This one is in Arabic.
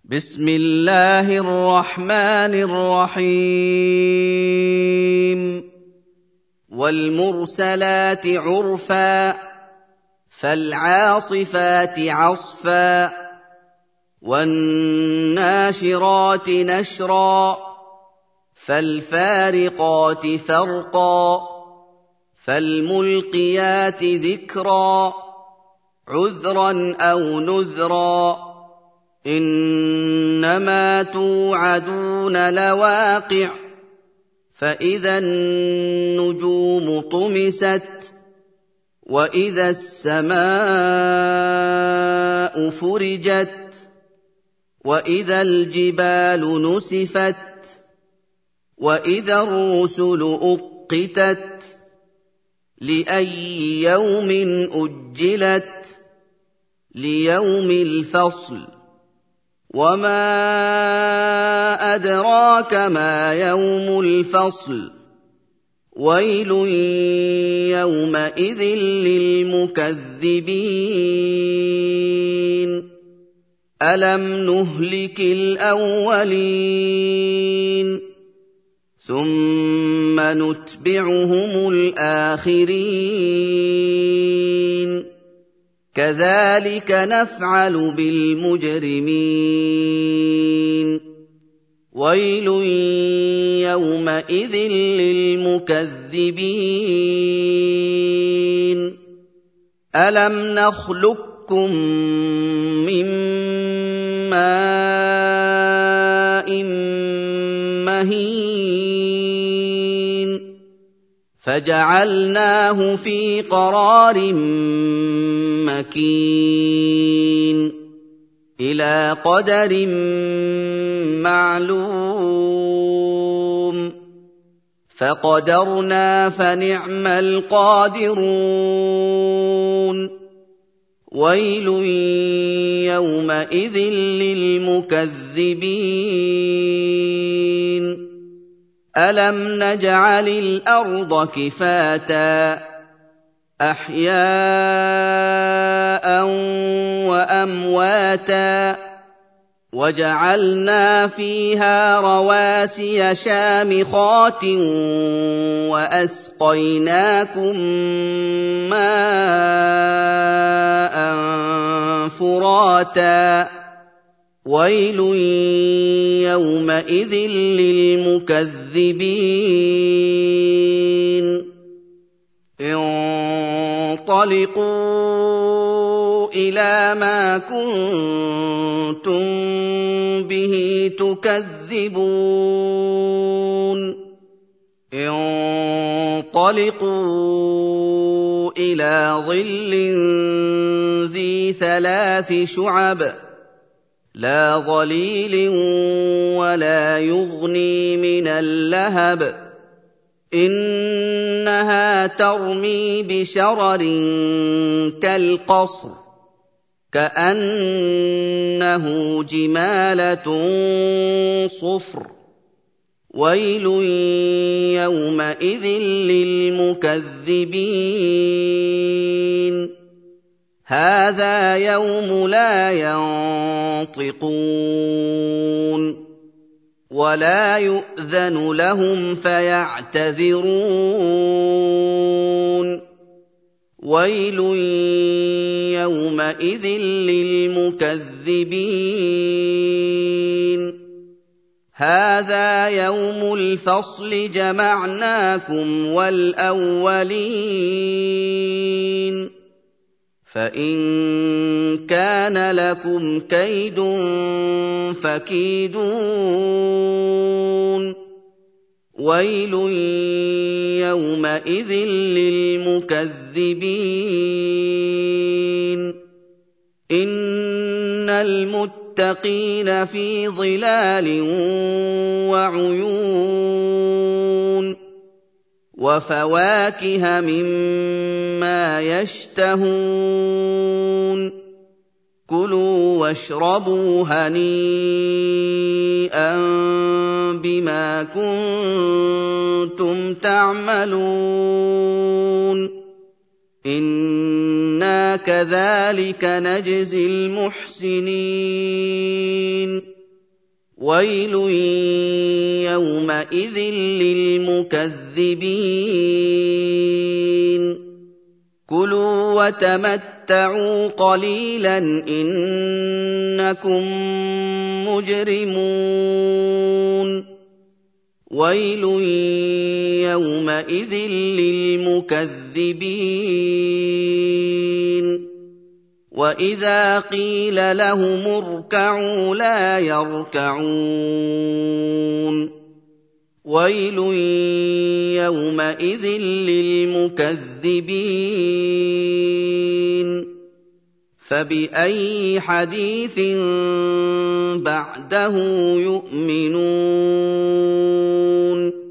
بسم الله الرحمن الرحيم والمرسلات عرفا فالعاصفات عصفا والناشرات نشرا فالفارقات فرقا فالملقيات ذكرا عذرا أو نذرا إنما توعدون لواقع فإذا النجوم طمست وإذا السماء فرجت وإذا الجبال نسفت وإذا الرسل أقتت لأي يوم أجلت ليوم الفصل وما أدراك ما يوم الفصل ويل يومئذ للمكذبين ألم نهلك الأولين ثم نتبعهم الآخرين كذلك نفعل بالمجرمين ويل يومئذ للمكذبين ألم نخلقكم من ماء مهين فجعلناه في قرار مكين إلى قدر معلوم فقدرنا فنعم القادرون ويل يومئذ للمكذبين ألم نجعل الأرض كفاتا أحياء وأمواتا وجعلنا فيها رواسي شامخات وأسقيناكم ماء فراتا ويل يومئذ للمكذبين انطلقوا إلى ما كنتم به تكذبون انطلقوا إلى ظل ذي 3 شعب لا ظليل ولا يغني من اللهب إنها ترمي بشرر كالقصر كأنه جمالة صفر ويل يومئذ للمكذبين هذا يوم لا ينطقون ولا يؤذن لهم فيعتذرون ويل يومئذ للمكذبين هذا يوم الفصل جمعناكم والأولين فإن كان لكم كيد فكيدون ويل يومئذ للمكذبين إن المتقين في ظلال وعيون وفواكه مما يشتهون كلوا واشربوا هنيئا بما كنتم تعملون إنا كذلك نجزي المحسنين وَيْلٌ يَوْمَئِذٍ لِّلْمُكَذِّبِينَ كُلُوا وَتَمَتَّعُوا قَلِيلًا إِنَّكُم مُّجْرِمُونَ وَيْلٌ يَوْمَئِذٍ لِّلْمُكَذِّبِينَ وَإِذَا قِيلَ لَهُمُ ارْكَعُوا لَا يَرْكَعُونَ وَيْلٌ يَوْمَئِذٍ لِّلْمُكَذِّبِينَ فَبِأَيِّ حَدِيثٍ بَعْدَهُ يُؤْمِنُونَ